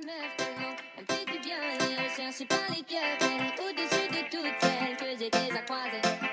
meuf tellement, elle me fait du bien, elle est recherchée par les cœurs, elle est au-dessus de toutes celles que j'ai déjà croisées.